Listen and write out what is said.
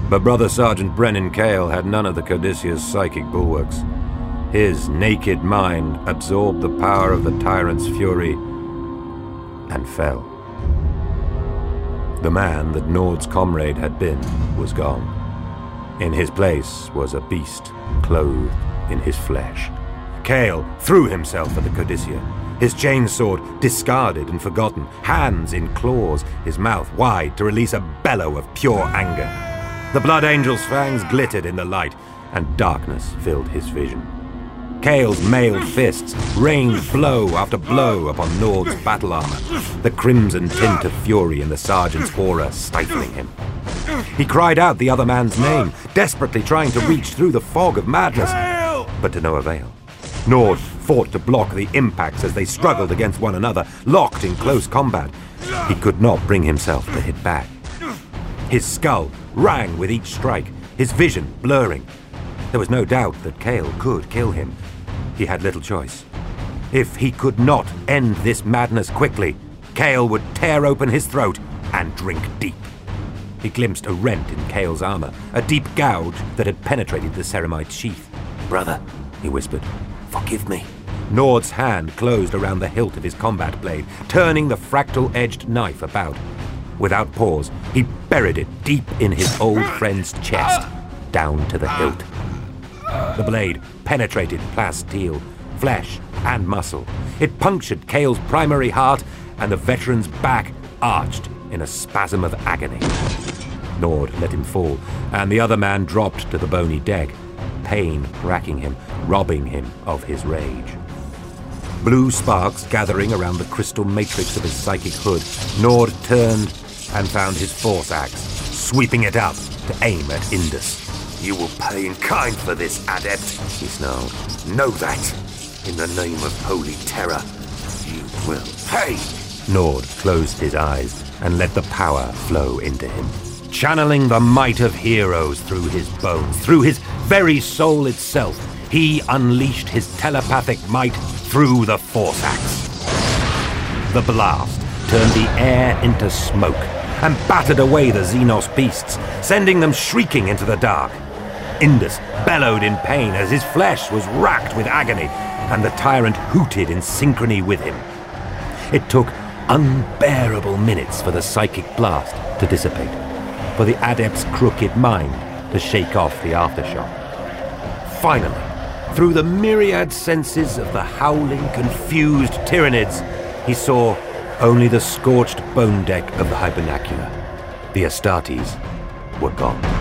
But Brother Sergeant Brennan Cale had none of the Codicia's psychic bulwarks. His naked mind absorbed the power of the tyrant's fury and fell. The man that Nord's comrade had been was gone. In his place was a beast clothed in his flesh. Cale threw himself at the Codicia, his chainsword discarded and forgotten, hands in claws, his mouth wide to release a bellow of pure anger. The Blood Angel's fangs glittered in the light, and darkness filled his vision. Cale's mailed fists rained blow after blow upon Nord's battle armor, the crimson tint of fury in the sergeant's aura stifling him. He cried out the other man's name, desperately trying to reach through the fog of madness, but to no avail. Nord fought to block the impacts as they struggled against one another, locked in close combat. He could not bring himself to hit back. His skull rang with each strike, his vision blurring. There was no doubt that Cale could kill him. He had little choice. If he could not end this madness quickly, Cale would tear open his throat and drink deep. He glimpsed a rent in Cale's armor, a deep gouge that had penetrated the ceramite sheath. "Brother," he whispered, "forgive me." Nord's hand closed around the hilt of his combat blade, turning the fractal-edged knife about. Without pause, he buried it deep in his old friend's chest, down to the hilt. The blade penetrated plasteel, flesh and muscle. It punctured Cale's primary heart, and the veteran's back arched in a spasm of agony. Nord let him fall, and the other man dropped to the bony deck, pain racking him, robbing him of his rage. Blue sparks gathering around the crystal matrix of his psychic hood, Nord turned and found his force axe, sweeping it up to aim at Indus. "You will pay in kind for this, adept," he snarled. "Know that. In the name of holy terror, you will pay." Nord closed his eyes and let the power flow into him, channeling the might of heroes through his bones, through his very soul itself. He unleashed his telepathic might through the force axe. The blast turned the air into smoke and battered away the Xenos beasts, sending them shrieking into the dark. Indus bellowed in pain as his flesh was racked with agony, and the tyrant hooted in synchrony with him. It took unbearable minutes for the psychic blast to dissipate, for the adept's crooked mind to shake off the aftershock. Finally, through the myriad senses of the howling, confused Tyranids, he saw only the scorched bone deck of the Hibernacula. The Astartes were gone.